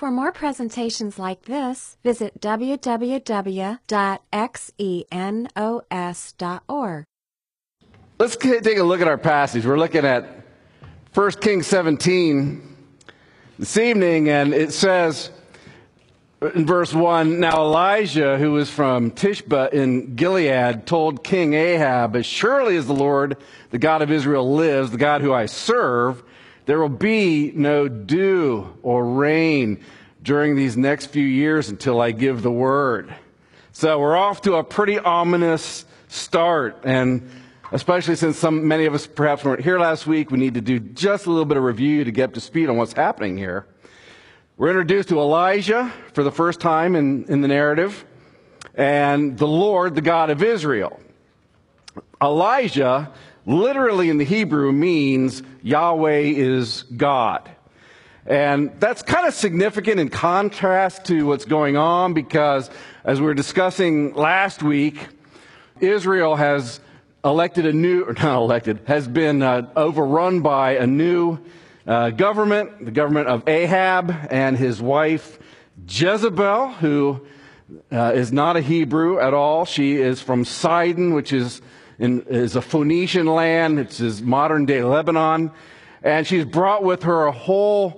For more presentations like this, visit www.xenos.org. Let's take a look at our passage. We're looking at 1 Kings 17 this evening, and it says in verse 1, "Now Elijah, who was from Tishbe in Gilead, told King Ahab, 'As surely as the Lord, the God of Israel lives, the God who I serve, there will be no dew or rain during these next few years until I give the word.'" So we're off to a pretty ominous start, and especially since many of us perhaps weren't here last week, we need to do just a little bit of review to get up to speed on what's happening here. We're introduced to Elijah for the first time in the narrative, and the Lord, the God of Israel. Elijah, literally in the Hebrew, means Yahweh is God. And that's kind of significant in contrast to what's going on, because as we were discussing last week, Israel has has been overrun by a new government, the government of Ahab and his wife Jezebel, who is not a Hebrew at all. She is from Sidon, which is a Phoenician land. It's modern-day Lebanon. And she's brought with her a whole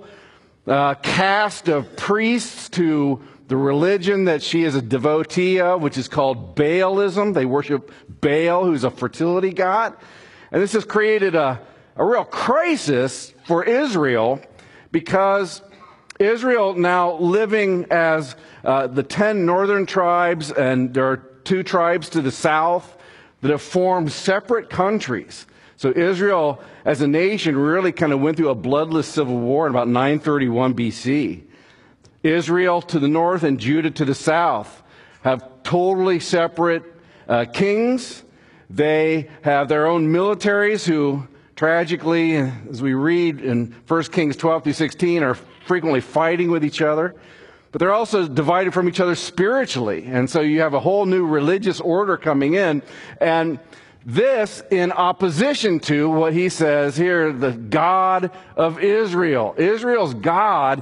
caste of priests to the religion that she is a devotee of, which is called Baalism. They worship Baal, who's a fertility god. And this has created a real crisis for Israel, because Israel now living as the 10 northern tribes, and there are 2 tribes to the south that have formed separate countries. So Israel as a nation really kind of went through a bloodless civil war in about 931 BC. Israel to the north and Judah to the south have totally separate kings. They have their own militaries who, tragically, as we read in 1 Kings 12 through 16, are frequently fighting with each other. But they're also divided from each other spiritually. And so you have a whole new religious order coming in. And this in opposition to what he says here, the God of Israel. Israel's God,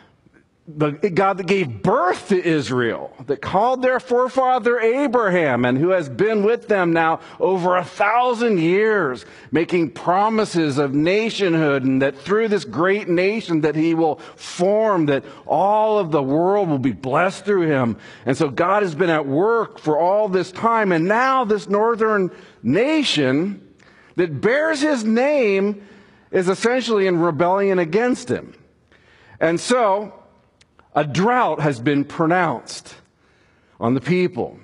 the God that gave birth to Israel, that called their forefather Abraham, and who has been with them now over 1,000 years, making promises of nationhood, and that through this great nation that he will form, that all of the world will be blessed through him. And so God has been at work for all this time, and now this northern nation that bears his name is essentially in rebellion against him. And so a drought has been pronounced on the people.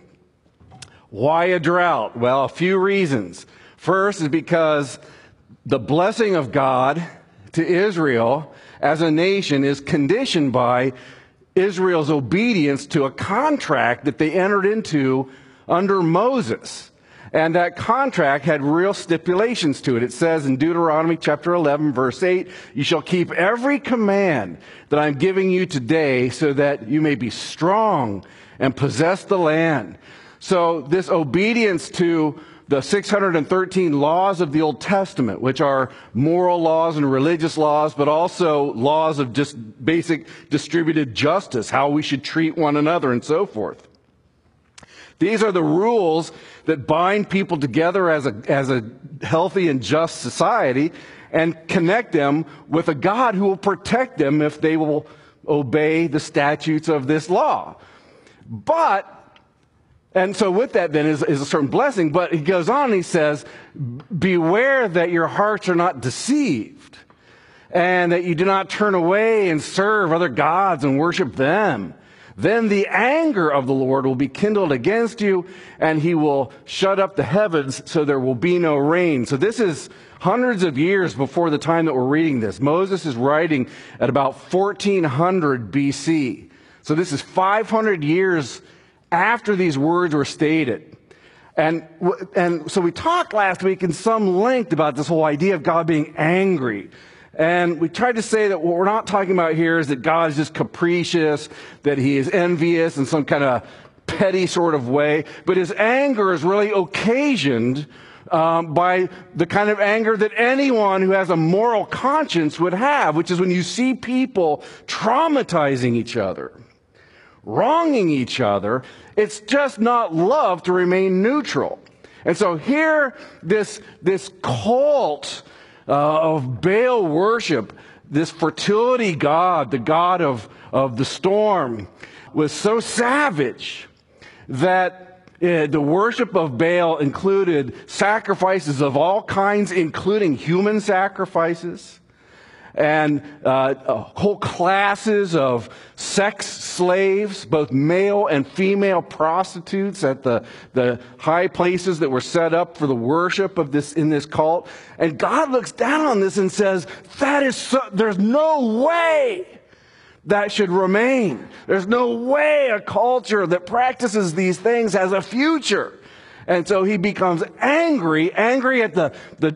Why a drought? Well, a few reasons. First is because the blessing of God to Israel as a nation is conditioned by Israel's obedience to a contract that they entered into under Moses. And that contract had real stipulations to it. It says in Deuteronomy chapter 11, verse 8, "You shall keep every command that I'm giving you today, so that you may be strong and possess the land." So this obedience to the 613 laws of the Old Testament, which are moral laws and religious laws, but also laws of just basic distributed justice, how we should treat one another and so forth. These are the rules that bind people together as a healthy and just society, and connect them with a God who will protect them if they will obey the statutes of this law. And so with that then is a certain blessing, but he goes on and he says, "Beware that your hearts are not deceived, and that you do not turn away and serve other gods and worship them. Then the anger of the Lord will be kindled against you, and he will shut up the heavens so there will be no rain." So this is hundreds of years before the time that we're reading this. Moses is writing at about 1400 BC. So this is 500 years after these words were stated. And so we talked last week in some length about this whole idea of God being angry. And we tried to say that what we're not talking about here is that God is just capricious, that he is envious in some kind of petty sort of way, but his anger is really occasioned by the kind of anger that anyone who has a moral conscience would have, which is when you see people traumatizing each other, wronging each other. It's just not love to remain neutral. And so here, this cult of Baal worship, this fertility god, the god of the storm, was so savage that the worship of Baal included sacrifices of all kinds, including human sacrifices, and whole classes of sex slaves, both male and female prostitutes at the high places that were set up for the worship of this in this cult. And God looks down on this and says, there's no way that should remain. There's no way a culture that practices these things has a future. And so he becomes angry at the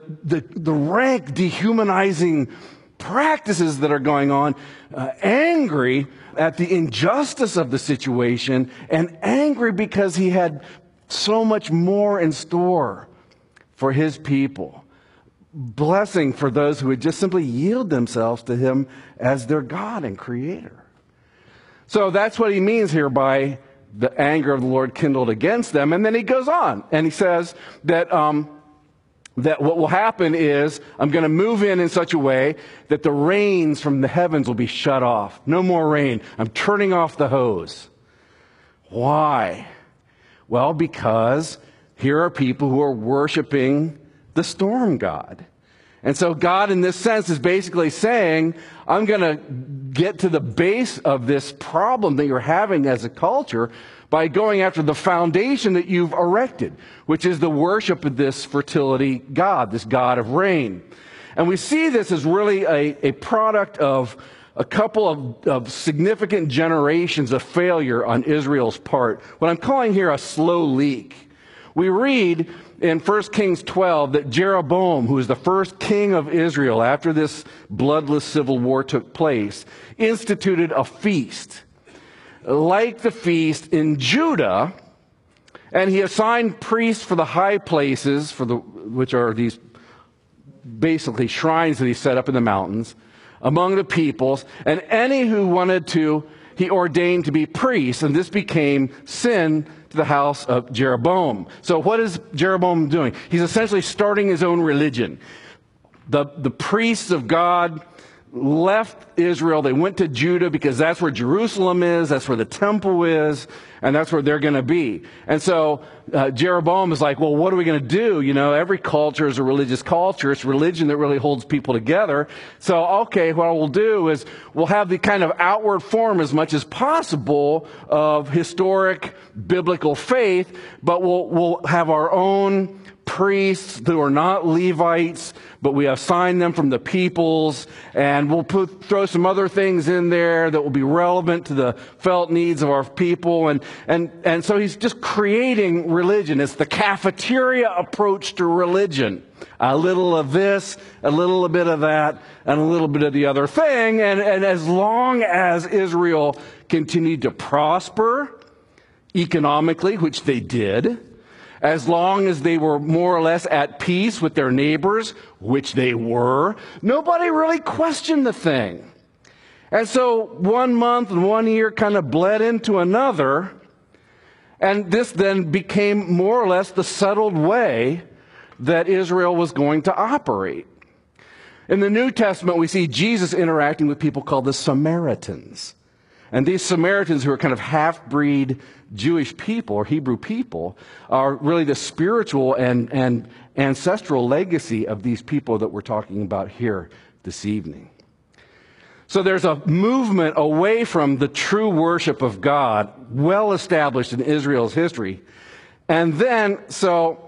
rank dehumanizing practices that are going on, angry at the injustice of the situation, and angry because he had so much more in store for his people. Blessing for those who would just simply yield themselves to him as their God and creator. So that's what he means here by the anger of the Lord kindled against them. And then he goes on and he says that that what will happen is I'm going to move in such a way that the rains from the heavens will be shut off. No more rain. I'm turning off the hose. Why? Well, because here are people who are worshiping the storm god. And so God, in this sense, is basically saying, I'm going to get to the base of this problem that you're having as a culture by going after the foundation that you've erected, which is the worship of this fertility god, this god of rain. And we see this as really a product of a couple of significant generations of failure on Israel's part. What I'm calling here a slow leak. We read in 1 Kings 12 that Jeroboam, who was the first king of Israel after this bloodless civil war took place, instituted a feast like the feast in Judah, and he assigned priests for the high places, which are these basically shrines that he set up in the mountains, among the peoples, and any who wanted to, he ordained to be priests, and this became sin to the house of Jeroboam. So what is Jeroboam doing? He's essentially starting his own religion. The priests of God left Israel. They went to Judah because that's where Jerusalem is, that's where the temple is, and that's where they're going to be. And so Jeroboam is like, well, what are we going to do? You know, every culture is a religious culture. It's religion that really holds people together. So, okay, what we'll do is we'll have the kind of outward form as much as possible of historic biblical faith, but we'll have our own priests who are not Levites, but we assign them from the peoples, and we'll throw some other things in there that will be relevant to the felt needs of our people. And so he's just creating religion. It's the cafeteria approach to religion. A little of this, a little bit of that, and a little bit of the other thing. And as long as Israel continued to prosper economically, which they did, as long as they were more or less at peace with their neighbors, which they were, nobody really questioned the thing. And so 1 month and 1 year kind of bled into another, and this then became more or less the settled way that Israel was going to operate. In the New Testament, we see Jesus interacting with people called the Samaritans. And these Samaritans, who are kind of half-breed Jewish people or Hebrew people, are really the spiritual and ancestral legacy of these people that we're talking about here this evening. So there's a movement away from the true worship of God, well established in Israel's history. And then, so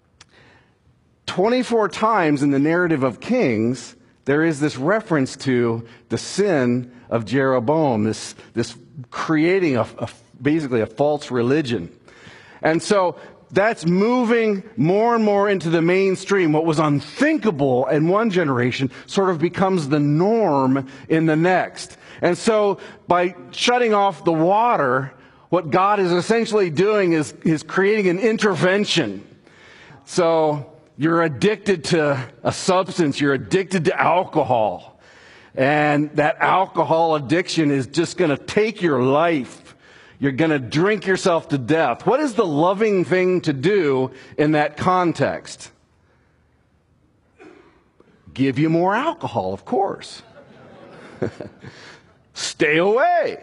24 times in the narrative of Kings, there is this reference to the sin of Jeroboam, this creating basically a false religion. And so that's moving more and more into the mainstream. What was unthinkable in one generation sort of becomes the norm in the next. And so by shutting off the water, what God is essentially doing is creating an intervention. So You're addicted to a substance. You're addicted to alcohol. And that alcohol addiction is just going to take your life. You're going to drink yourself to death. What is the loving thing to do in that context? Give you more alcohol, of course. Stay away.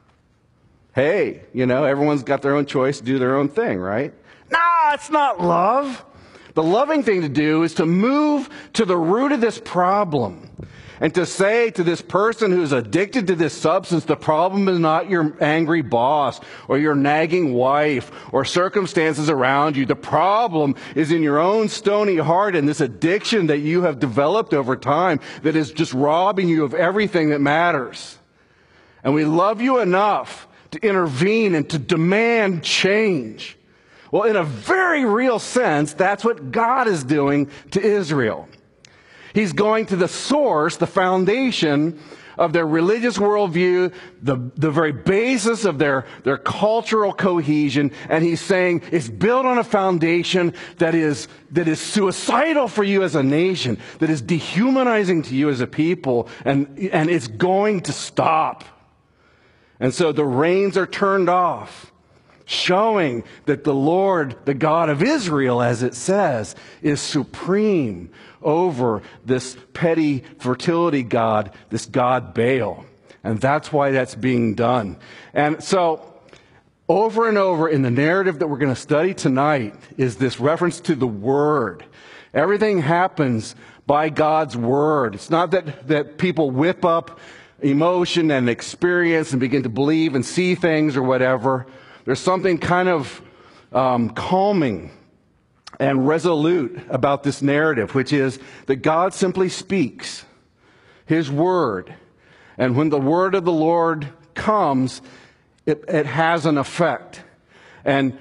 Hey, everyone's got their own choice, do their own thing, right? Nah, it's not love. The loving thing to do is to move to the root of this problem and to say to this person who's addicted to this substance, the problem is not your angry boss or your nagging wife or circumstances around you. The problem is in your own stony heart and this addiction that you have developed over time that is just robbing you of everything that matters. And we love you enough to intervene and to demand change. Well, in a very real sense, that's what God is doing to Israel. He's going to the source, the foundation of their religious worldview, the very basis of their cultural cohesion, and he's saying it's built on a foundation that is suicidal for you as a nation, that is dehumanizing to you as a people, and it's going to stop. And so the reins are turned off, showing that the Lord, the God of Israel, as it says, is supreme over this petty fertility god, this god Baal. And that's why that's being done. And so, over and over in the narrative that we're going to study tonight is this reference to the Word. Everything happens by God's Word. It's not that people whip up emotion and experience and begin to believe and see things or whatever. There's something kind of calming and resolute about this narrative, which is that God simply speaks His word. And when the word of the Lord comes, it has an effect. And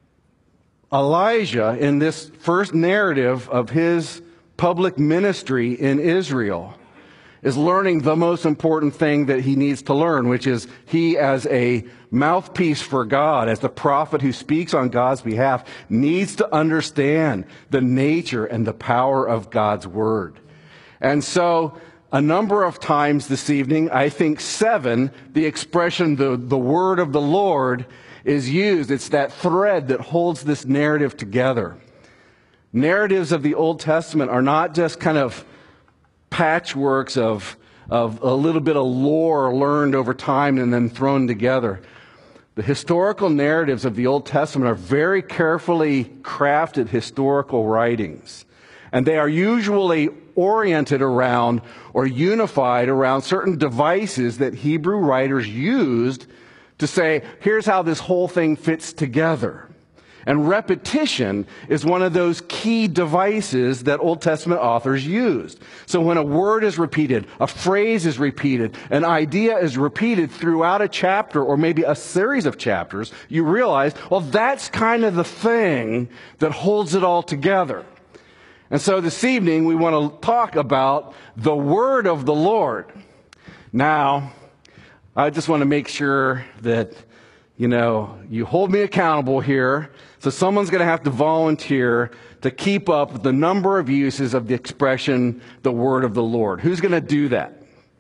Elijah, in this first narrative of his public ministry in Israel, is learning the most important thing that he needs to learn, which is he, as a mouthpiece for God, as the prophet who speaks on God's behalf, needs to understand the nature and the power of God's word. And so, a number of times this evening, I think 7, the expression, the word of the Lord, is used. It's that thread that holds this narrative together. Narratives of the Old Testament are not just kind of patchworks of a little bit of lore learned over time and then thrown together. The historical narratives of the Old Testament are very carefully crafted historical writings. And they are usually oriented around or unified around certain devices that Hebrew writers used to say, here's how this whole thing fits together. And repetition is one of those key devices that Old Testament authors used. So when a word is repeated, a phrase is repeated, an idea is repeated throughout a chapter or maybe a series of chapters, you realize, well, that's kind of the thing that holds it all together. And so this evening we want to talk about the word of the Lord. Now, I just want to make sure that you hold me accountable here. So someone's going to have to volunteer to keep up with the number of uses of the expression, the word of the Lord. Who's going to do that?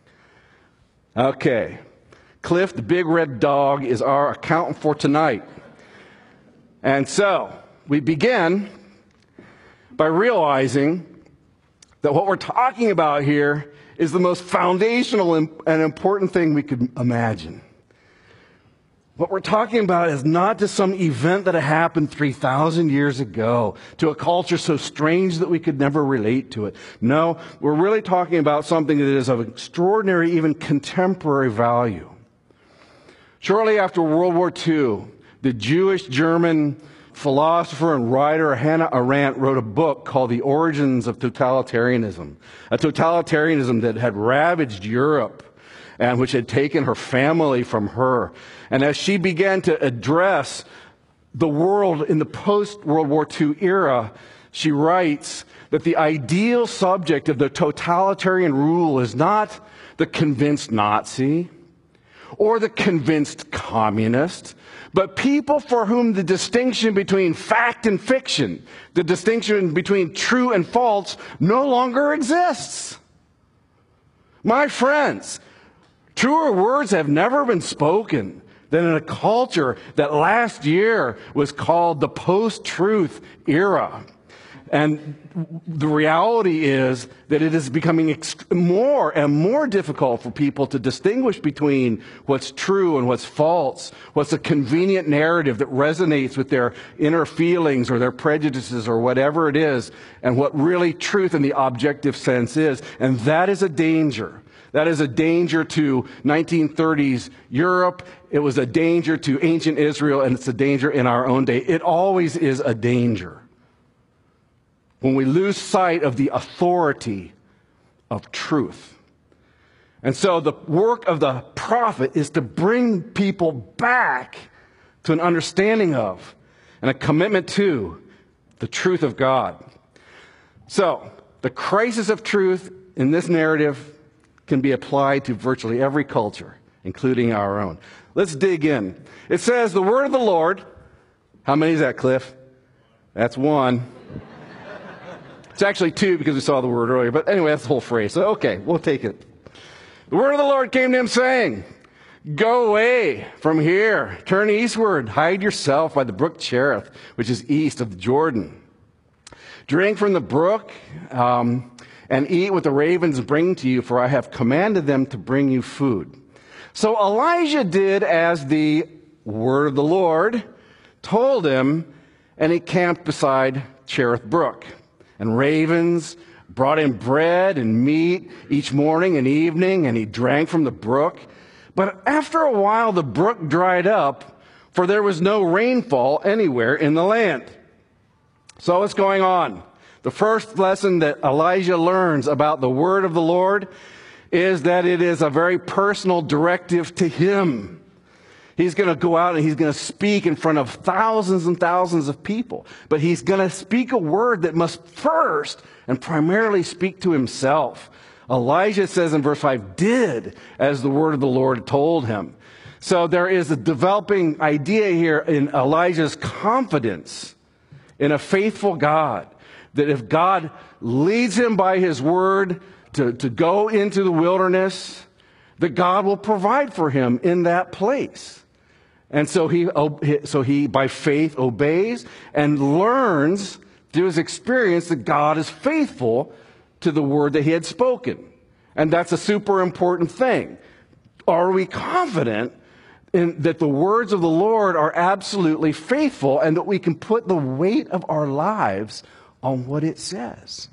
Okay. Cliff, the big red dog, is our accountant for tonight. And so, we begin by realizing that what we're talking about here is the most foundational and important thing we could imagine. What we're talking about is not just some event that happened 3,000 years ago to a culture so strange that we could never relate to it. No, we're really talking about something that is of extraordinary, even contemporary value. Shortly after World War II, the Jewish-German philosopher and writer Hannah Arendt wrote a book called The Origins of Totalitarianism, a totalitarianism that had ravaged Europe and which had taken her family from her. And as she began to address the world in the post-World War II era, she writes that the ideal subject of the totalitarian rule is not the convinced Nazi or the convinced communist, but people for whom the distinction between fact and fiction, the distinction between true and false, no longer exists. My friends, truer words have never been spoken than in a culture that last year was called the post-truth era. And the reality is that it is becoming more and more difficult for people to distinguish between what's true and what's false, what's a convenient narrative that resonates with their inner feelings or their prejudices or whatever it is, and what really truth in the objective sense is. And that is a danger. That is a danger to 1930s Europe. It was a danger to ancient Israel, and it's a danger in our own day. It always is a danger when we lose sight of the authority of truth. And so the work of the prophet is to bring people back to an understanding of and a commitment to the truth of God. So the crisis of truth in this narrative can be applied to virtually every culture, including our own. Let's dig in. It says, the word of the Lord. How many is that, Cliff? That's one. It's actually two because we saw the word earlier. But anyway, that's the whole phrase. So, okay, we'll take it. The word of the Lord came to him saying, go away from here. Turn eastward. Hide yourself by the brook Cherith, which is east of the Jordan. Drink from the brook and eat what the ravens bring to you, for I have commanded them to bring you food. So Elijah did as the word of the Lord told him, and he camped beside Cherith Brook. And ravens brought him bread and meat each morning and evening, and he drank from the brook. But after a while, the brook dried up, for there was no rainfall anywhere in the land. So what's going on? The first lesson that Elijah learns about the word of the Lord is that it is a very personal directive to him. He's going to go out and he's going to speak in front of thousands and thousands of people. But he's going to speak a word that must first and primarily speak to himself. Elijah says in verse 5, did as the word of the Lord told him. So there is a developing idea here in Elijah's confidence in a faithful God, that if God leads him by his word to go into the wilderness, that God will provide for him in that place. And so he by faith obeys and learns through his experience that God is faithful to the word that he had spoken. And that's a super important thing. Are we confident that the words of the Lord are absolutely faithful and that we can put the weight of our lives on what it says?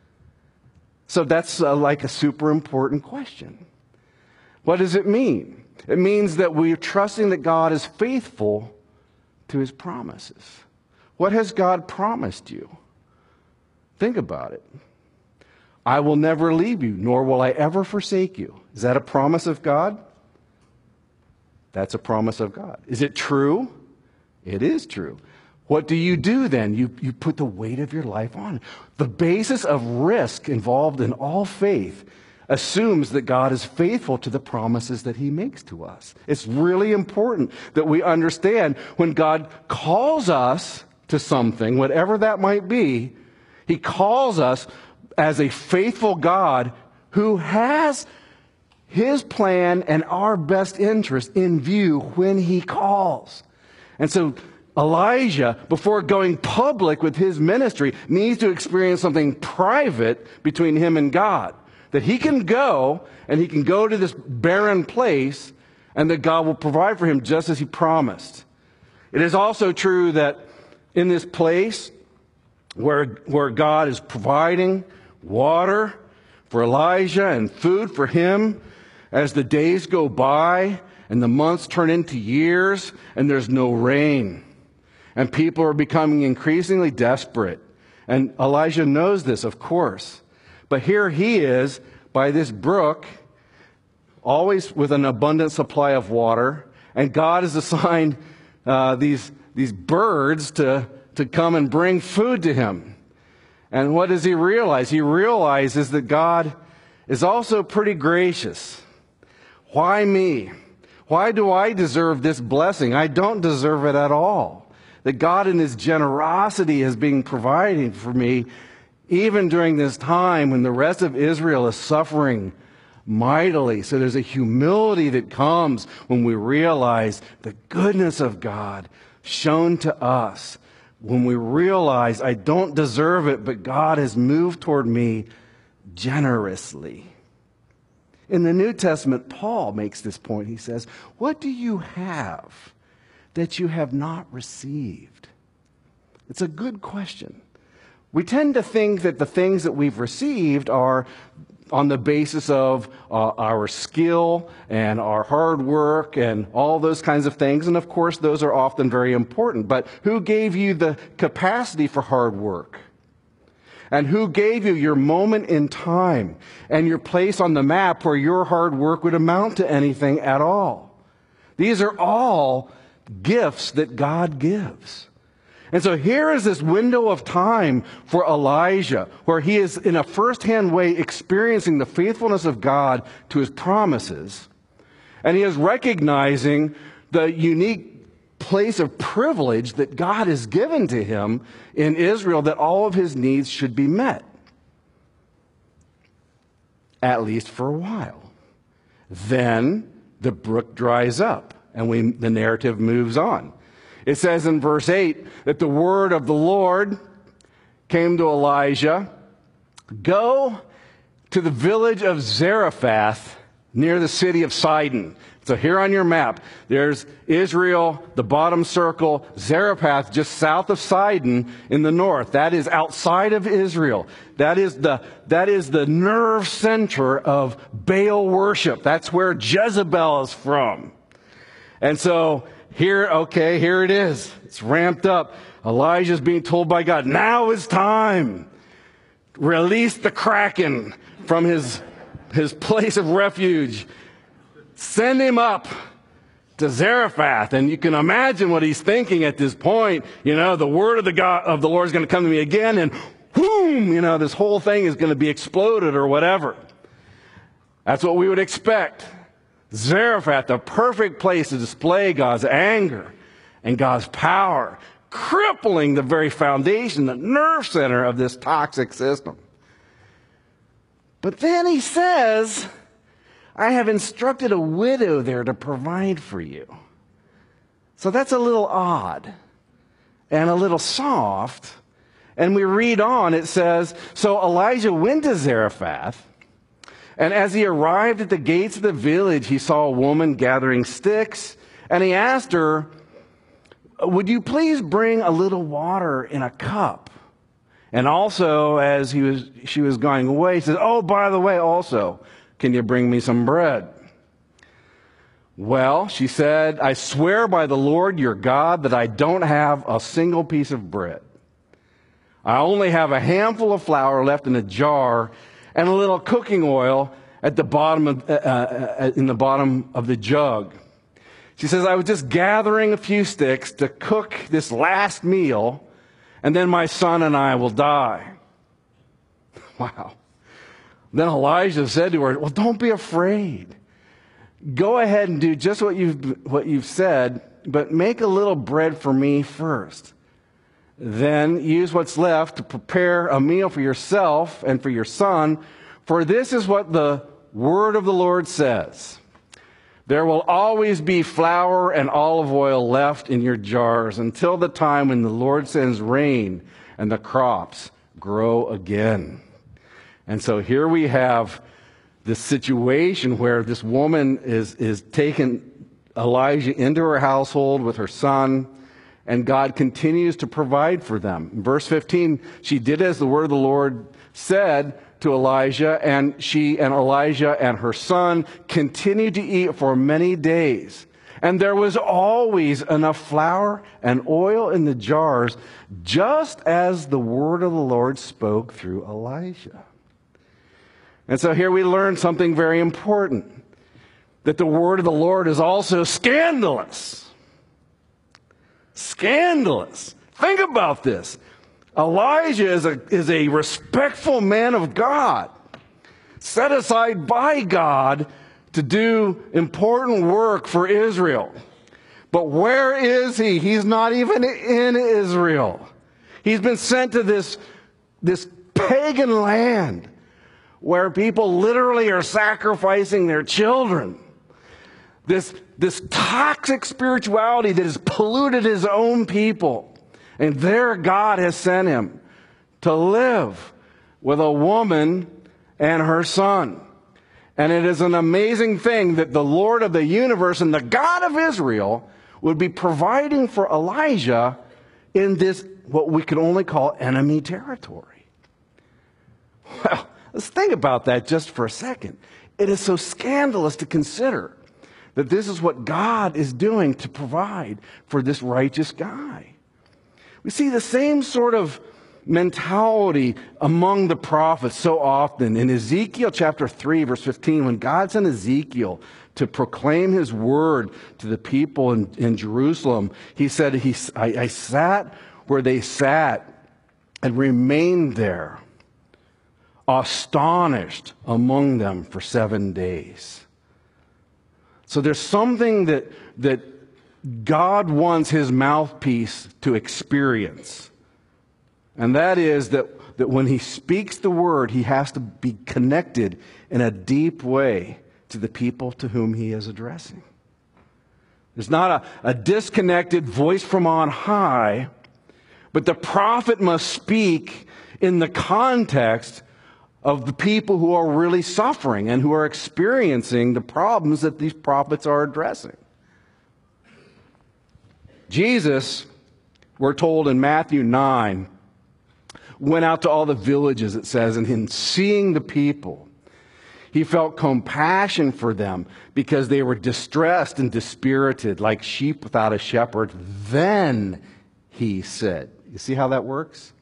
So that's like a super important question. What does it mean? It means that we're trusting that God is faithful to his promises. What has God promised you? Think about it. I will never leave you, nor will I ever forsake you. Is that a promise of God? That's a promise of God. Is it true? It is true. What do you do then? You put the weight of your life on it. The basis of risk involved in all faith assumes that God is faithful to the promises that he makes to us. It's really important that we understand when God calls us to something, whatever that might be, he calls us as a faithful God who has his plan and our best interest in view when he calls. And so Elijah, before going public with his ministry, needs to experience something private between him and God. That he can go, and he can go to this barren place, and that God will provide for him just as he promised. It is also true that in this place where God is providing water for Elijah and food for him, as the days go by and the months turn into years and there's no rain, and people are becoming increasingly desperate. And Elijah knows this, of course. But here he is by this brook, always with an abundant supply of water, and God has assigned these birds to come and bring food to him. And what does he realize? He realizes that God is also pretty gracious. Why me? Why do I deserve this blessing? I don't deserve it at all. That God in his generosity has been providing for me even during this time when the rest of Israel is suffering mightily. So there's a humility that comes when we realize the goodness of God shown to us. When we realize I don't deserve it, but God has moved toward me generously. In the New Testament, Paul makes this point. He says, what do you have that you have not received? It's a good question. We tend to think that the things that we've received are on the basis of our skill and our hard work and all those kinds of things. And of course, those are often very important. But who gave you the capacity for hard work? And who gave you your moment in time and your place on the map where your hard work would amount to anything at all? These are all gifts that God gives. And so here is this window of time for Elijah, where he is in a first-hand way experiencing the faithfulness of God to his promises. And he is recognizing the unique place of privilege that God has given to him in Israel, that all of his needs should be met. At least for a while. Then the brook dries up and the narrative moves on. It says in verse 8 that the word of the Lord came to Elijah, go to the village of Zarephath near the city of Sidon. So here on your map, there's Israel, the bottom circle, Zarephath just south of Sidon in the north. That is outside of Israel. That is the nerve center of Baal worship. That's where Jezebel is from. And so here it is. It's ramped up. Elijah's being told by God, now is time. Release the Kraken from his place of refuge. Send him up to Zarephath. And you can imagine what he's thinking at this point. You know, the word of the Lord is going to come to me again, and whoom, this whole thing is going to be exploded or whatever. That's what we would expect. Zarephath, the perfect place to display God's anger and God's power, crippling the very foundation, the nerve center of this toxic system. But then he says, I have instructed a widow there to provide for you. So that's a little odd and a little soft. And we read on, it says, so Elijah went to Zarephath, and as he arrived at the gates of the village, he saw a woman gathering sticks, and he asked her, would you please bring a little water in a cup? And also, as she was going away, he said, oh, by the way, also, can you bring me some bread? Well, she said, I swear by the Lord your God that I don't have a single piece of bread. I only have a handful of flour left in a jar and a little cooking oil at the bottom in the bottom of the jug. She says, I was just gathering a few sticks to cook this last meal, and then my son and I will die. Wow. Then Elijah said to her, well, don't be afraid. Go ahead and do just what you've said, but make a little bread for me first. Then use what's left to prepare a meal for yourself and for your son, for this is what the word of the Lord says. There will always be flour and olive oil left in your jars until the time when the Lord sends rain and the crops grow again. And so here we have this situation where this woman is taking Elijah into her household with her son, and God continues to provide for them. In verse 15, she did as the word of the Lord said to Elijah, and she and Elijah and her son continued to eat for many days. And there was always enough flour and oil in the jars, just as the word of the Lord spoke through Elijah. And so here we learn something very important, that the word of the Lord is also scandalous. Scandalous. Think about this. Elijah is a respectful man of God, set aside by God to do important work for Israel. But where is he? He's not even in Israel. He's been sent to this pagan land where people literally are sacrificing their children. This toxic spirituality that has polluted his own people. And there God has sent him to live with a woman and her son. And it is an amazing thing that the Lord of the universe and the God of Israel would be providing for Elijah in this, what we can only call enemy territory. Well, let's think about that just for a second. It is so scandalous to consider that this is what God is doing to provide for this righteous guy. We see the same sort of mentality among the prophets so often. In Ezekiel chapter 3, verse 15, when God sent Ezekiel to proclaim his word to the people in Jerusalem, he said, I sat where they sat and remained there, astonished among them for 7 days. So there's something that God wants his mouthpiece to experience. And that is that when he speaks the word, he has to be connected in a deep way to the people to whom he is addressing. There's not a disconnected voice from on high, but the prophet must speak in the context of the people who are really suffering and who are experiencing the problems that these prophets are addressing. Jesus, we're told in Matthew 9, went out to all the villages, it says, and in seeing the people, he felt compassion for them because they were distressed and dispirited like sheep without a shepherd. Then he said, you see how that works?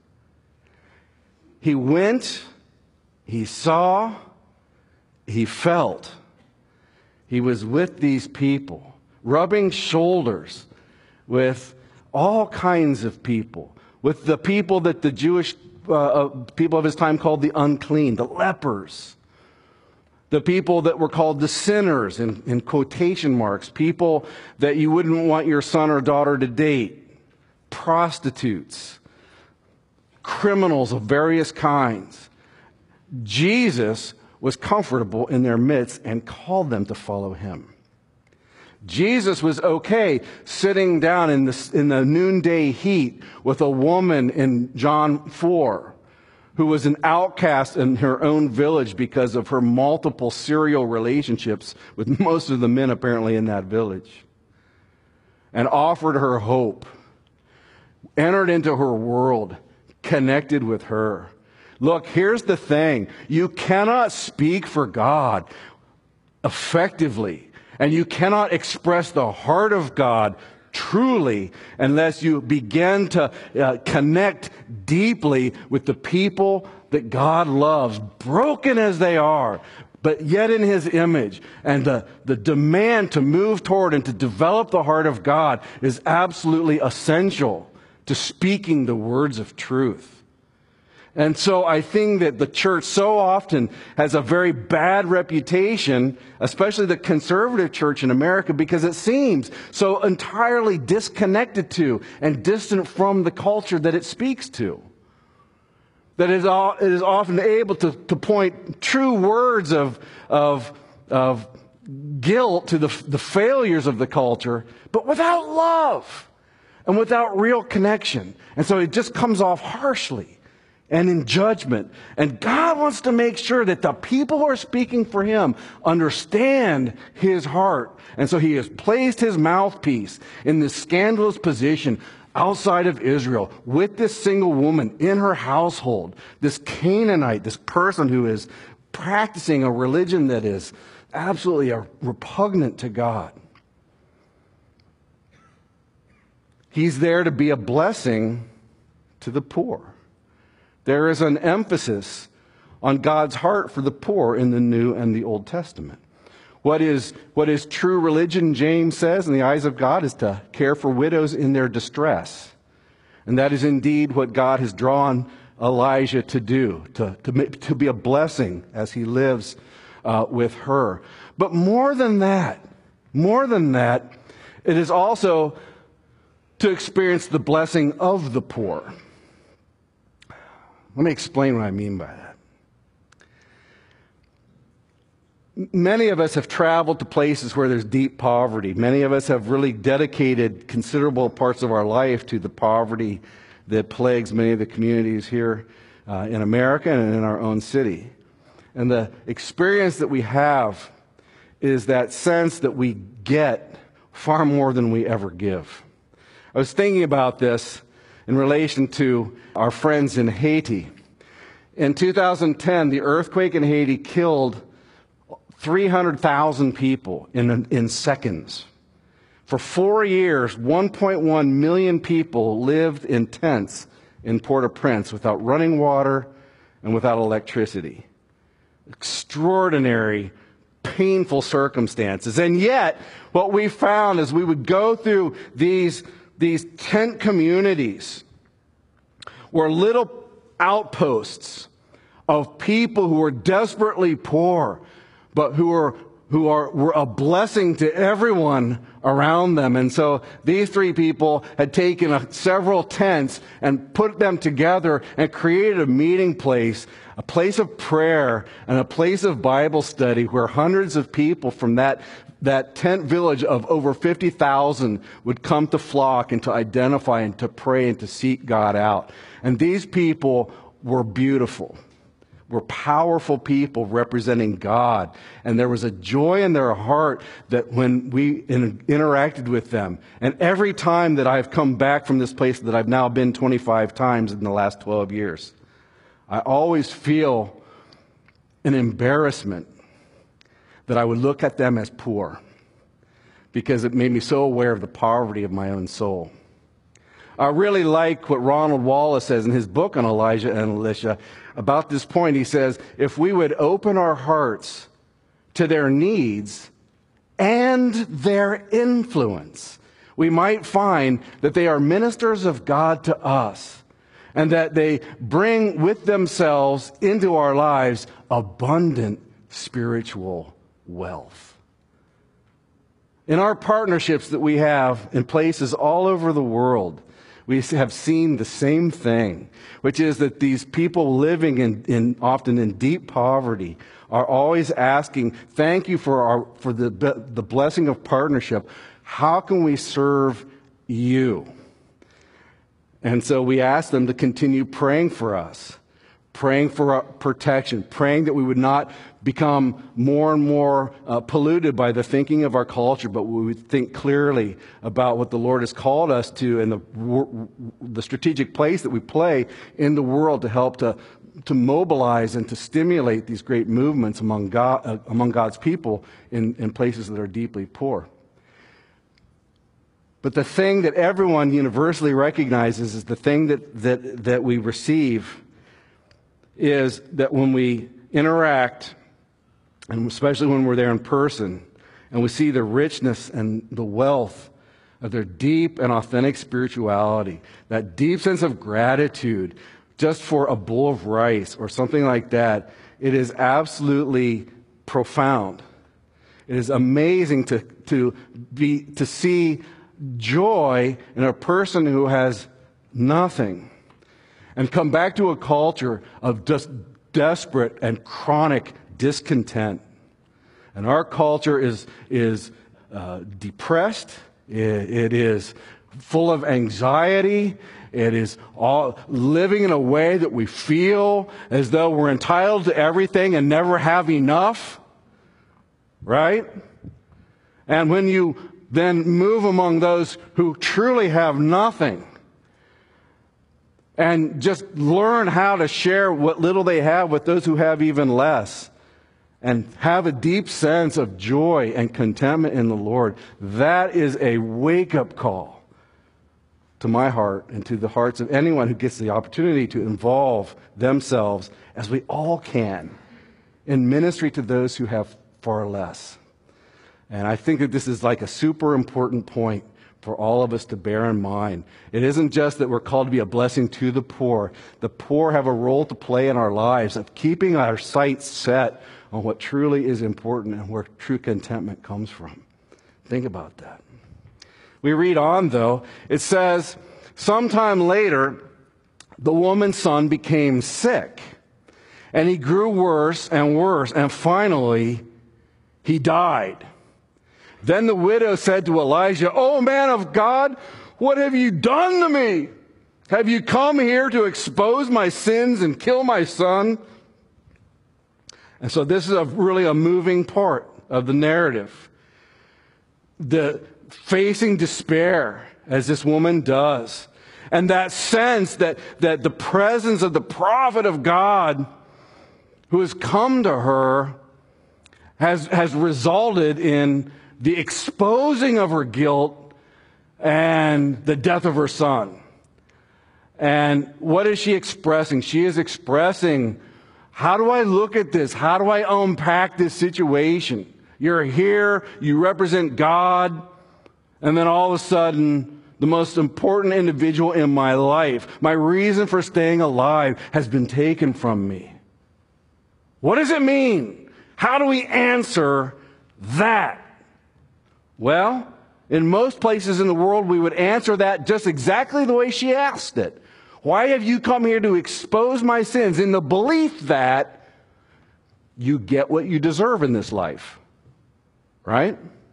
He went, he saw, he felt. He was with these people, rubbing shoulders with all kinds of people, with the people that the Jewish people of his time called the unclean, the lepers, the people that were called the sinners, in quotation marks, people that you wouldn't want your son or daughter to date, prostitutes, criminals of various kinds. Jesus was comfortable in their midst and called them to follow him. Jesus was okay sitting down in the noonday heat with a woman in John 4 who was an outcast in her own village because of her multiple serial relationships with most of the men apparently in that village, and offered her hope, entered into her world, connected with her. Look, here's the thing. You cannot speak for God effectively, and you cannot express the heart of God truly unless you begin to connect deeply with the people that God loves, broken as they are, but yet in his image. And the demand to move toward and to develop the heart of God is absolutely essential to speaking the words of truth. And so I think that the church so often has a very bad reputation, especially the conservative church in America, because it seems so entirely disconnected to and distant from the culture that it speaks to. That it is often able to point true words of guilt to the failures of the culture, but without love and without real connection. And so it just comes off harshly and in judgment. And God wants to make sure that the people who are speaking for him understand his heart. And so he has placed his mouthpiece in this scandalous position outside of Israel with this single woman in her household, this Canaanite, this person who is practicing a religion that is absolutely repugnant to God. He's there to be a blessing to the poor. There is an emphasis on God's heart for the poor in the New and the Old Testament. What is true religion, James says, in the eyes of God, is to care for widows in their distress. And that is indeed what God has drawn Elijah to do, to be a blessing as he lives with her. But more than that, it is also to experience the blessing of the poor. Let me explain what I mean by that. Many of us have traveled to places where there's deep poverty. Many of us have really dedicated considerable parts of our life to the poverty that plagues many of the communities here in America and in our own city. And the experience that we have is that sense that we get far more than we ever give. I was thinking about this in relation to our friends in Haiti. In 2010, the earthquake in Haiti killed 300,000 people in seconds. For 4 years, 1.1 million people lived in tents in Port-au-Prince without running water and without electricity. Extraordinary, painful circumstances. And yet, what we found as we would go through these tent communities were little outposts of people who were desperately poor, but who were a blessing to everyone around them. And so these three people had taken several tents and put them together and created a meeting place, a place of prayer and a place of Bible study where hundreds of people from that tent village of over 50,000 would come to flock and to identify and to pray and to seek God out. And these people were beautiful. Were powerful people representing God. And there was a joy in their heart that when we interacted with them. And every time that I've come back from this place that I've now been 25 times in the last 12 years, I always feel an embarrassment that I would look at them as poor, because it made me so aware of the poverty of my own soul. I really like what Ronald Wallace says in his book on Elijah and Elisha about this point. He says, if we would open our hearts to their needs and their influence, we might find that they are ministers of God to us, and that they bring with themselves into our lives abundant spiritual wealth. In our partnerships that we have in places all over the world, we have seen the same thing, which is that these people living often in deep poverty are always asking, thank you for the blessing of partnership. How can we serve you? And so we ask them to continue praying for us, praying for our protection, praying that we would not become more and more polluted by the thinking of our culture, but we would think clearly about what the Lord has called us to and the strategic place that we play in the world to help to mobilize and to stimulate these great movements among God's people in places that are deeply poor. But the thing that everyone universally recognizes is the thing that we receive is that when we interact, and especially when we're there in person, and we see the richness and the wealth of their deep and authentic spirituality, that deep sense of gratitude just for a bowl of rice or something like that, it is absolutely profound. It is amazing to see joy in a person who has nothing and come back to a culture of just desperate and chronic discontent. And our culture is depressed. It is full of anxiety. It is all living in a way that we feel as though we're entitled to everything and never have enough. Right? And when you then move among those who truly have nothing, and just learn how to share what little they have with those who have even less, and have a deep sense of joy and contentment in the Lord, that is a wake-up call to my heart and to the hearts of anyone who gets the opportunity to involve themselves, as we all can, in ministry to those who have far less. And I think that this is like a super important point for all of us to bear in mind. It isn't just that we're called to be a blessing to the poor. The poor have a role to play in our lives of keeping our sights set on what truly is important and where true contentment comes from. Think about that. We read on, though. It says, sometime later, the woman's son became sick, and he grew worse and worse, and finally, he died. Then the widow said to Elijah, "Oh, man of God, what have you done to me? Have you come here to expose my sins and kill my son?" And so this is really a moving part of the narrative. The facing despair, as this woman does. And that sense that the presence of the prophet of God who has come to her has resulted in the exposing of her guilt and the death of her son. And what is she expressing? She is expressing, how do I look at this? How do I unpack this situation? You're here, you represent God, and then all of a sudden, the most important individual in my life, my reason for staying alive, has been taken from me. What does it mean? How do we answer that? Well, in most places in the world, we would answer that just exactly the way she asked it. Why have you come here to expose my sins? In the belief that you get what you deserve in this life. Right?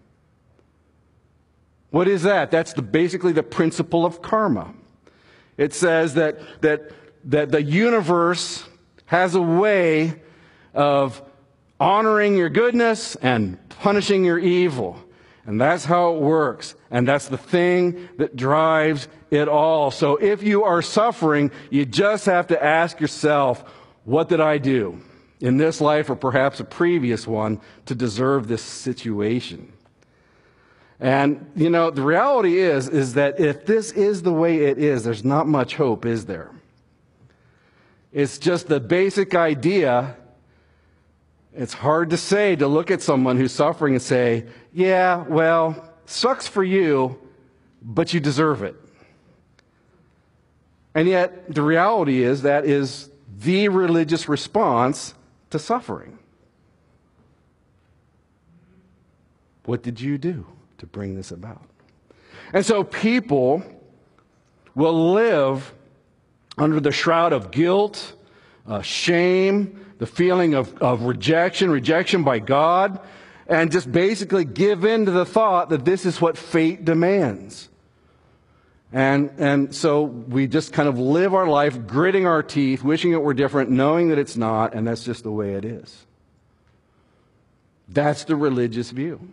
What is that? That's basically the principle of karma. It says that the universe has a way of honoring your goodness and punishing your evil. And that's how it works. And that's the thing that drives it all. So if you are suffering, you just have to ask yourself, what did I do in this life or perhaps a previous one to deserve this situation? And, you know, the reality is that if this is the way it is, there's not much hope, is there? It's just the basic idea. It's hard to say, to look at someone who's suffering and say, yeah, well, sucks for you, but you deserve it. And yet, the reality is that is the religious response to suffering. What did you do to bring this about? And so people will live under the shroud of guilt, shame, the feeling of rejection by God, and just basically give in to the thought that this is what fate demands. And so we just kind of live our life gritting our teeth, wishing it were different, knowing that it's not, and that's just the way it is. That's the religious view.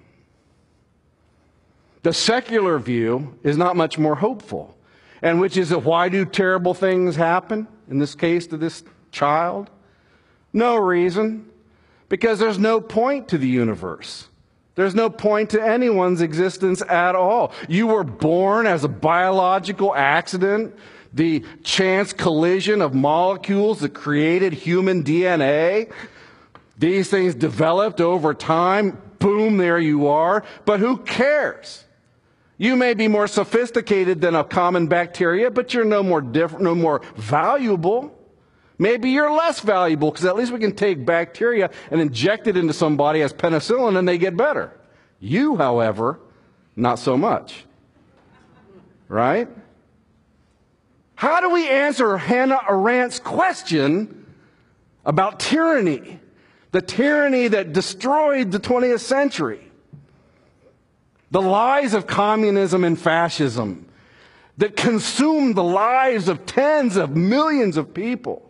The secular view is not much more hopeful, and which is that why do terrible things happen, in this case to this child? No reason, because there's no point to the universe. There's no point to anyone's existence at all. You were born as a biological accident, the chance collision of molecules that created human DNA. These things developed over time. Boom, there you are. But who cares? You may be more sophisticated than a common bacteria, but you're no more valuable. Maybe you're less valuable because at least we can take bacteria and inject it into somebody as penicillin and they get better. You, however, not so much. Right? How do we answer Hannah Arendt's question about tyranny? The tyranny that destroyed the 20th century. The lies of communism and fascism that consumed the lives of tens of millions of people.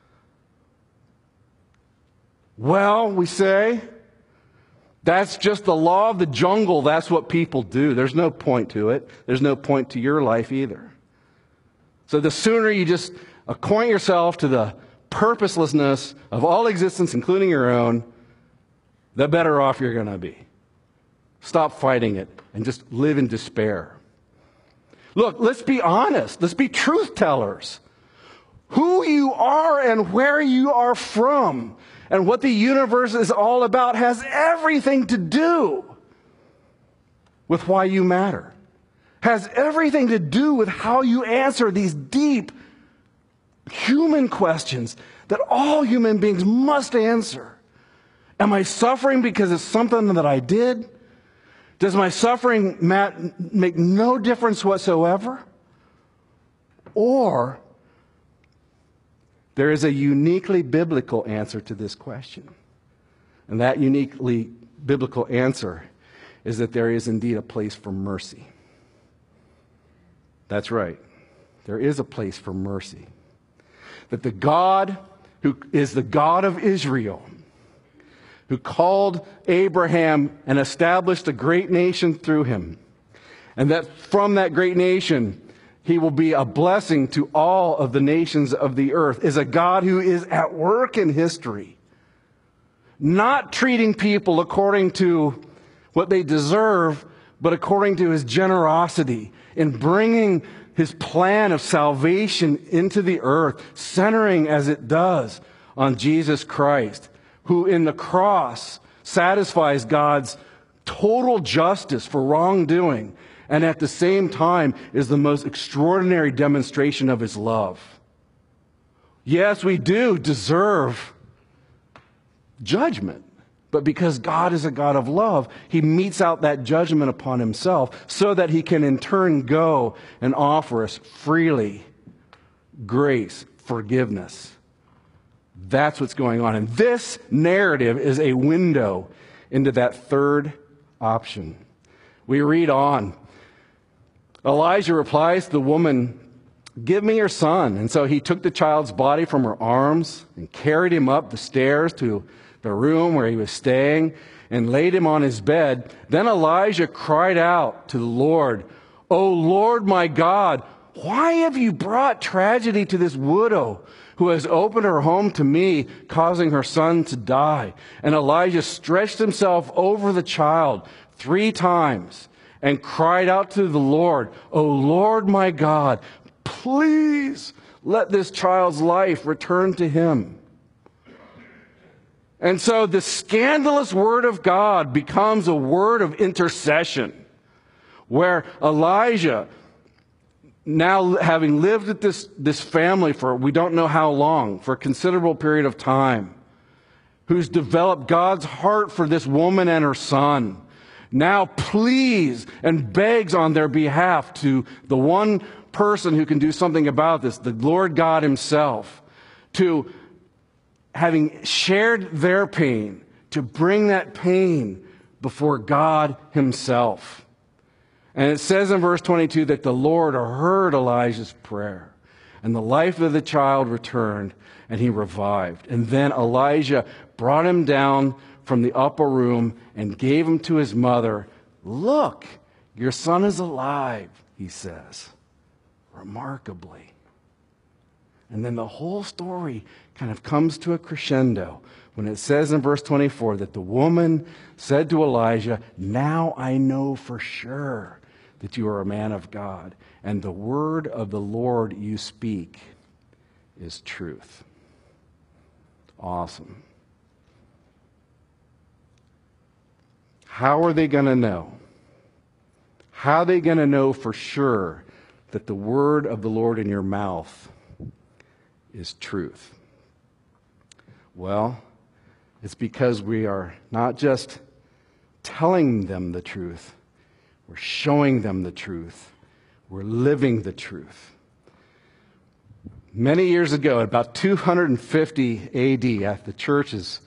Well, we say, that's just the law of the jungle. That's what people do. There's no point to it. There's no point to your life either. So the sooner you just acquaint yourself to the purposelessness of all existence, including your own, the better off you're going to be. Stop fighting it and just live in despair. Look, let's be honest. Let's be truth tellers. Who you are and where you are from and what the universe is all about has everything to do with why you matter. Has everything to do with how you answer these deep human questions that all human beings must answer. Am I suffering because it's something that I did? Does my suffering make no difference whatsoever? Or there is a uniquely biblical answer to this question. And that uniquely biblical answer is that there is indeed a place for mercy. That's right. There is a place for mercy. That the God who is the God of Israel, who called Abraham and established a great nation through him, and that from that great nation he will be a blessing to all of the nations of the earth, is a God who is at work in history, not treating people according to what they deserve, but according to his generosity in bringing his plan of salvation into the earth, centering as it does on Jesus Christ, who in the cross satisfies God's total justice for wrongdoing, and at the same time is the most extraordinary demonstration of his love. Yes, we do deserve judgment, but because God is a God of love, he metes out that judgment upon himself so that he can in turn go and offer us freely grace, forgiveness. That's what's going on. And this narrative is a window into that third option. We read on. Elijah replies to the woman, "Give me your son." And so he took the child's body from her arms and carried him up the stairs to the room where he was staying and laid him on his bed. Then Elijah cried out to the Lord, "O Lord my God, why have you brought tragedy to this widow who has opened her home to me, causing her son to die?" And Elijah stretched himself over the child 3 times and cried out to the Lord, "O Lord my God, please let this child's life return to him." And so the scandalous word of God becomes a word of intercession, where Elijah, now having lived with this family for we don't know how long, for a considerable period of time, who's developed God's heart for this woman and her son, now pleads and begs on their behalf to the one person who can do something about this, the Lord God himself, to, having shared their pain, to bring that pain before God himself. And it says in verse 22 that the Lord heard Elijah's prayer, and the life of the child returned, and he revived. And then Elijah brought him down from the upper room and gave him to his mother. "Look, your son is alive," he says, remarkably. And then the whole story kind of comes to a crescendo when it says in verse 24 that the woman said to Elijah, "Now I know for sure that you are a man of God, and the word of the Lord you speak is truth." Awesome. How are they going to know? How are they going to know for sure that the word of the Lord in your mouth is truth? Well, it's because we are not just telling them the truth, we're showing them the truth. We're living the truth. Many years ago, about 250 AD, the church is,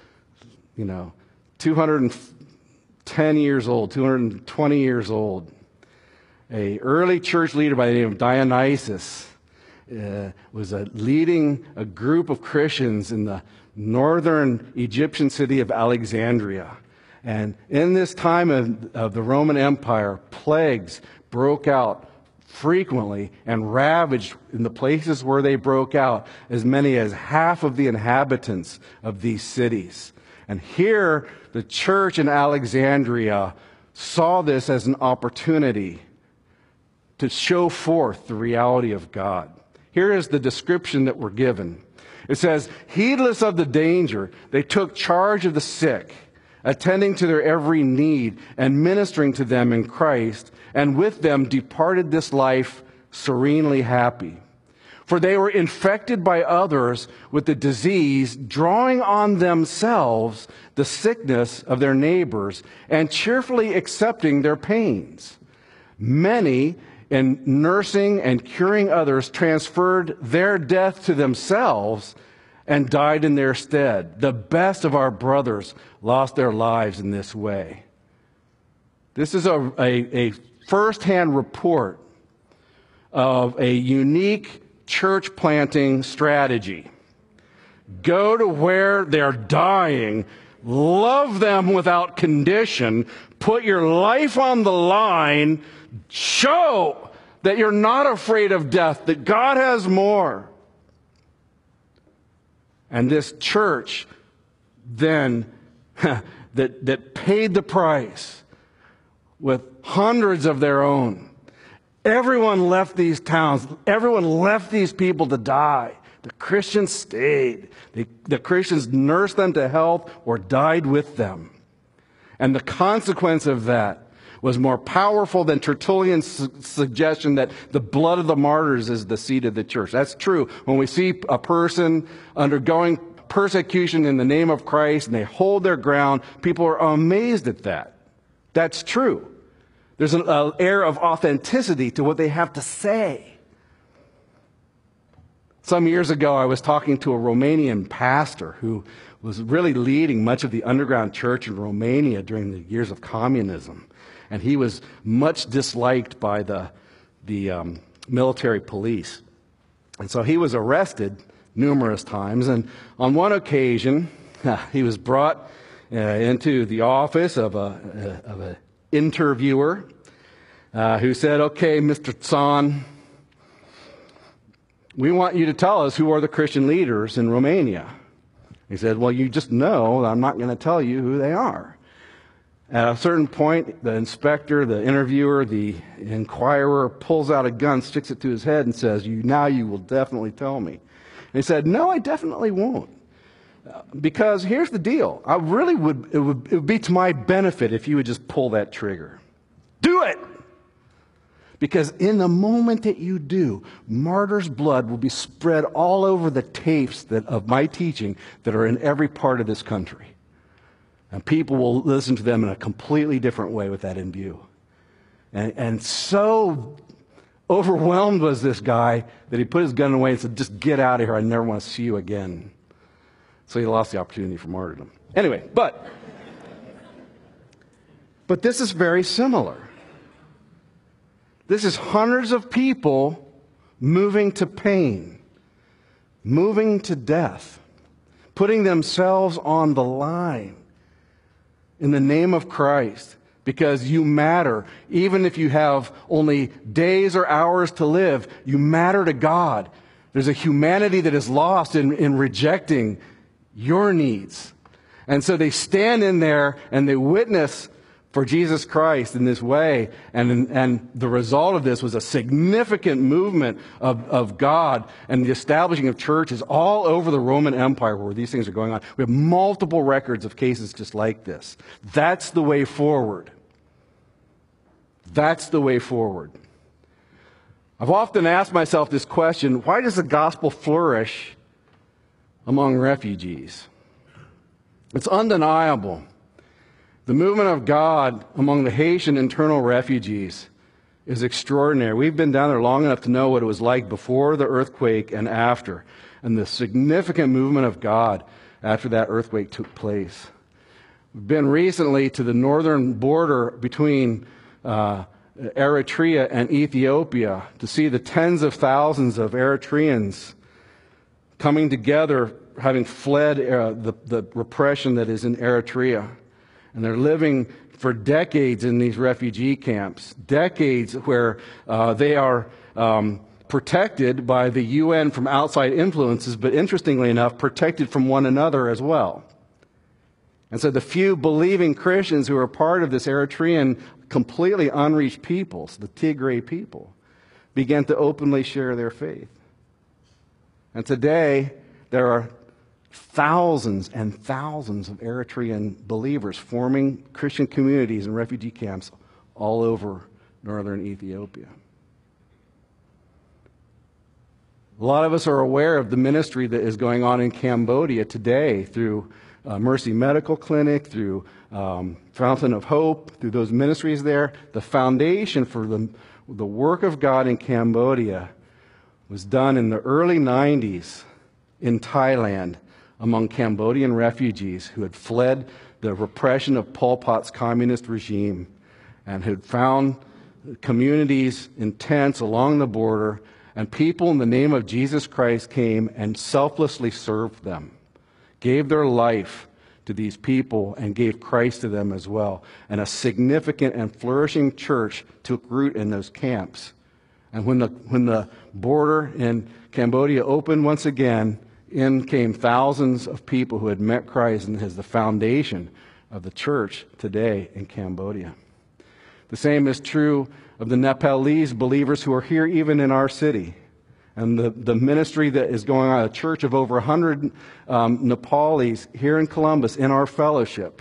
210 years old, 220 years old. An early church leader by the name of Dionysius was leading a group of Christians in the northern Egyptian city of Alexandria. And in this time of the Roman Empire, plagues broke out frequently and ravaged in the places where they broke out as many as half of the inhabitants of these cities. And here, the church in Alexandria saw this as an opportunity to show forth the reality of God. Here is the description that we're given. It says, "Heedless of the danger, they took charge of the sick, attending to their every need and ministering to them in Christ, and with them departed this life serenely happy. For they were infected by others with the disease, drawing on themselves the sickness of their neighbors and cheerfully accepting their pains. Many, in nursing and curing others, transferred their death to themselves and died in their stead. The best of our brothers lost their lives in this way. This is a first-hand report of a unique church planting strategy. Go to where they're dying, love them without condition, put your life on the line, show that you're not afraid of death, that God has more. And this church then that paid the price with hundreds of their own. Everyone left these towns. Everyone left these people to die. The Christians stayed. The Christians nursed them to health or died with them. And the consequence of that was more powerful than Tertullian's suggestion that the blood of the martyrs is the seed of the church. That's true. When we see a person undergoing persecution in the name of Christ and they hold their ground, people are amazed at that. That's true. There's an air of authenticity to what they have to say. Some years ago, I was talking to a Romanian pastor who was really leading much of the underground church in Romania during the years of communism. And he was much disliked by the military police. And so he was arrested numerous times. And on one occasion, he was brought into the office of a interviewer who said, "Okay, Mr. Tson, we want you to tell us who are the Christian leaders in Romania." He said, "Well, you just know I'm not going to tell you who they are." At a certain point, the inspector, the interviewer, the inquirer pulls out a gun, sticks it to his head, and says, "Now you will definitely tell me." And he said, "No, I definitely won't. Because here's the deal. It would be to my benefit if you would just pull that trigger. Do it! Because in the moment that you do, martyr's blood will be spread all over the tapes of my teaching that are in every part of this country. And people will listen to them in a completely different way with that in view." And so overwhelmed was this guy that he put his gun away and said, "Just get out of here. I never want to see you again." So he lost the opportunity for martyrdom. Anyway, but this is very similar. This is hundreds of people moving to pain, moving to death, putting themselves on the line in the name of Christ because you matter. Even if you have only days or hours to live, you matter to God. There's a humanity that is lost in rejecting your needs. And so they stand in there and they witness for Jesus Christ in this way. And the result of this was a significant movement of God and the establishing of churches all over the Roman Empire where these things are going on. We have multiple records of cases just like this. That's the way forward. That's the way forward. I've often asked myself this question: why does the gospel flourish among refugees? It's undeniable. The movement of God among the Haitian internal refugees is extraordinary. We've been down there long enough to know what it was like before the earthquake and after, and the significant movement of God after that earthquake took place. We've been recently to the northern border between Eritrea and Ethiopia to see the tens of thousands of Eritreans coming together, having fled the repression that is in Eritrea. And they're living for decades in these refugee camps, decades where they are protected by the UN from outside influences, but interestingly enough, protected from one another as well. And so the few believing Christians who are part of this Eritrean completely unreached peoples, the Tigray people, began to openly share their faith. And today, there are thousands and thousands of Eritrean believers forming Christian communities and refugee camps all over northern Ethiopia. A lot of us are aware of the ministry that is going on in Cambodia today through Mercy Medical Clinic, through Fountain of Hope, through those ministries there. The foundation for the work of God in Cambodia was done in the early 90s in Thailand among Cambodian refugees who had fled the repression of Pol Pot's communist regime and had found communities in tents along the border, and people in the name of Jesus Christ came and selflessly served them, gave their life to these people and gave Christ to them as well. And a significant and flourishing church took root in those camps. And when the border in Cambodia opened once again, in came thousands of people who had met Christ and is the foundation of the church today in Cambodia. The same is true of the Nepalese believers who are here even in our city. And the ministry that is going on, a church of over 100 Nepalis here in Columbus in our fellowship,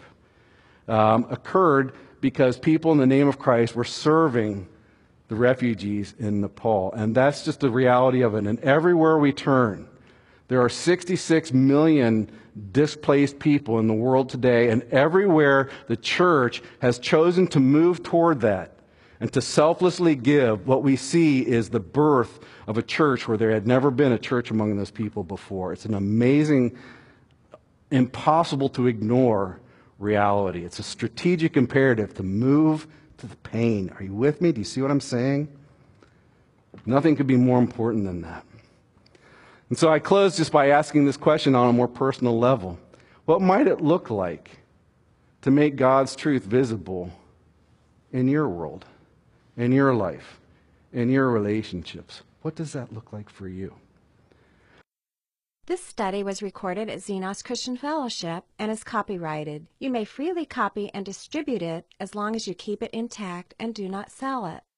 occurred because people in the name of Christ were serving the refugees in Nepal. And that's just the reality of it. And everywhere we turn, there are 66 million displaced people in the world today, and everywhere the church has chosen to move toward that and to selflessly give, what we see is the birth of a church where there had never been a church among those people before. It's an amazing, impossible to ignore reality. It's a strategic imperative to move to the pain. Are you with me? Do you see what I'm saying? Nothing could be more important than that. And so I close just by asking this question on a more personal level. What might it look like to make God's truth visible in your world, in your life, in your relationships? What does that look like for you? This study was recorded at Xenos Christian Fellowship and is copyrighted. You may freely copy and distribute it as long as you keep it intact and do not sell it.